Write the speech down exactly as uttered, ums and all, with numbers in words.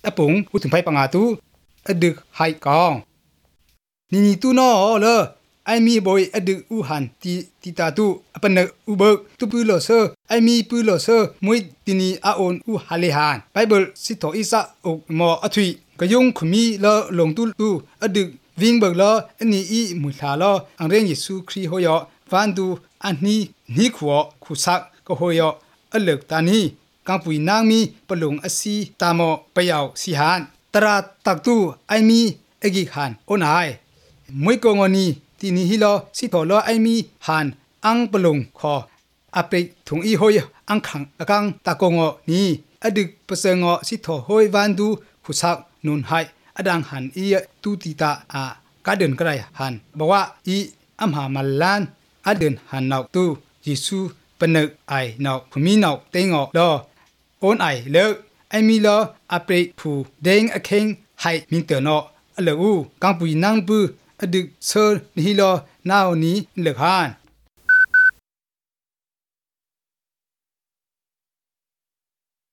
อปุงพูดถึงไผปังอาตูอดึกไฮกองนี่นี่ตูนอเลอไอมีบอยอดึกอูหันตีตีตาตูอปนอุเบิกตุปุโลเซอไอมีปุโลเซอมวยตินีอาโอนอูฮาเลหานไบเบิลสิโตอิสะอกมออทุยกะยงคุมีเลอลงตุตูอดึกวิงเบิกเลออันนี้อีมุลาเลออังเรนเยซูคริโฮยอวันดูอันนี้นี่ขัวขุสักก็โฮยออเลิกตานีกังปุยนางมีปลุงอสีตามอไปยาวสิหานตราตักตูไอมีเอกิหันโอนายมวยกงอนีที่นี่ฮิโลสิโตโลไอมีหันอังปลุงคออเปถุงอีโฮยอังขังอกังตากงอนี่อดึกเปเซงอสิโตโฮยวันดูขุสักนุนไฮอดังหันอีตูติตาอากาเดินกระไรหันบอกว่าอีอัมหามัลลานอเดินหันนอกตูเยซูปนึกไอนอกคุมีนอกเตงอลอโอนไอเลิกไอมีลออเปรผูเดงอเคงไฮมิงเตอนออเลอูกังปุยนางปืออดึกเซอร์นิฮิลอนาวนี้เลิกหาน